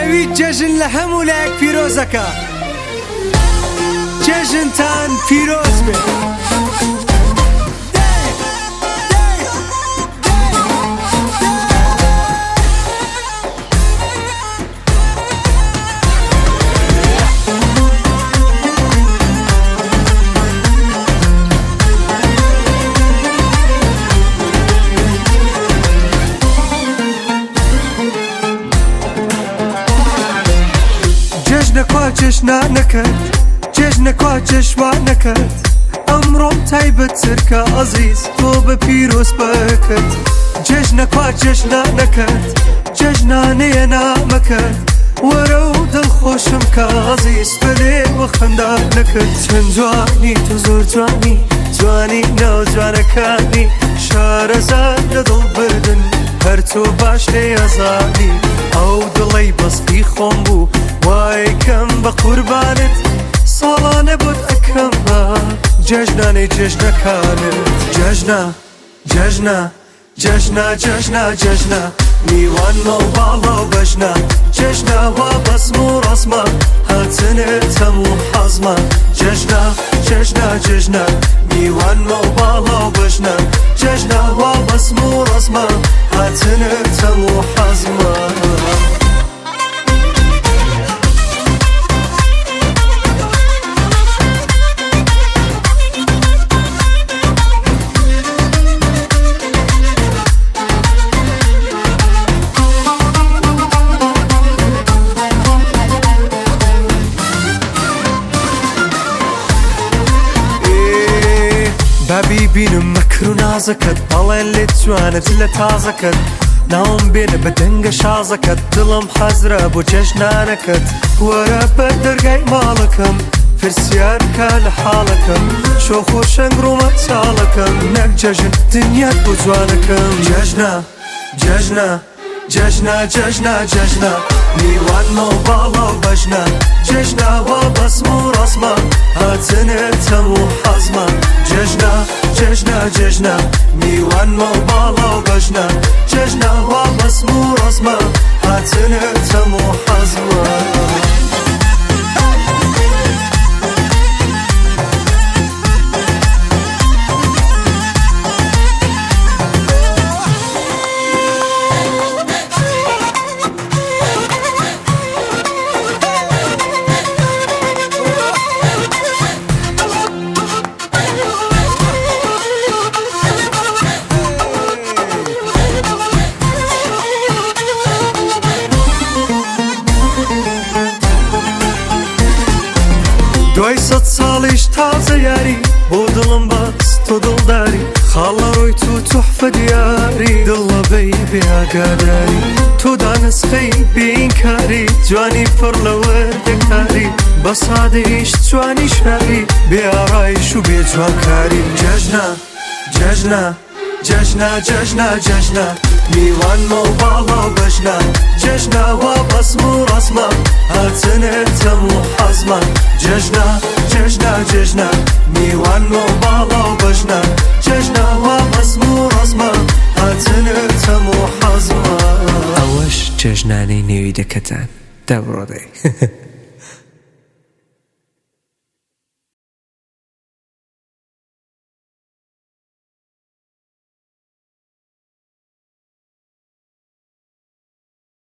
ئەوی جەژن لە هەموو لایەک پیرۆزەکە جەژنتان پیرۆز بێ جەژنەکوا جەژنانەکەت جەژنەکوا جەژوانەکەت ئەمڕۆم تایبەتترکە ئەزیز تۆ بە پیرۆز بەکەت جەژنەکوا جەژنانەکەت جەژنانەیە نامەکەت وەرە و دڵخۆشم کە ئەزیز بەلێوە خەندانەکەت چەند جوانی تۆ زۆر جوانی جوانی ناوجوانەکانی شارەزاد لە دڵ بردن هەر تۆ باش لێیەزانی ئەو دڵەی بەستی خۆم بوو وای کەم بە قوربانت ساڵانە بۆت ئەکەم بە جەژنانەی جەژنەکانت جەژنە جەژنە جەژنە جەژنە جەژنە میوانمە و باڵە و بەژنە جەژنە وا بەسم و ڕەسمە هاتنت هەموو حەزمە جەژنە جەژنە جەژنە میوانمە و باڵە و بەژنە جەژنە وا بەسم و ڕەسمە هاتنت هەموو حەزمە بابی بینم مەکر و نازەکەت بەڵێن لێت جوانت لە تازەکەت ناوم بێنە بە دەنگە شازەکەت دڵم حەزرە بۆ جەژنانەکەت وەرە بە دەرگای ماڵەکەم پرسیار کە لە حاڵەکەم شۆخ و شەنگ ڕوومە چاڵەکەم نەک جەژن دنیات بۆ جوانەکەم جەژنە جەژنە جەژنە جەژنە جەژنە میوانمە و باڵە و بەژنە جەژنە وا بەسم و ڕەسمە هاتنت هەموو حەزمە جەژنە جەژنە جەژنە میوانمە و باڵە و بەژنە جەژنە وا بەسم و ڕەسمە هاتنت هەموو حەزمە دوای سەد ساڵیش تازە یاری بۆ دڵم باس تۆ دڵداری خاڵە ڕۆی تو توحفە دیاری دڵ لەبەی بێئاگاداری تۆ دانسخەی بێئینکاری جوانی پڕ لە وەردەکاری بە سادەیش جوانی شاری بێئاڕایش و بێجوانکاری جەژنە جەژنە جەژنە جەژنە جەژنە میوانمە و باڵە و بەژنە جەژنە وا بەسم و ڕەسمە هاتنت هەموو حەزمە جەژنە جەژنە جەژنە میوانمە و باڵە و بەژنە جەژنە وا بەسم و ڕەسمە هاتنت هەموو حەزمە ئەوەش جەژنانەی نێویدەکەتان دەبڕۆدەی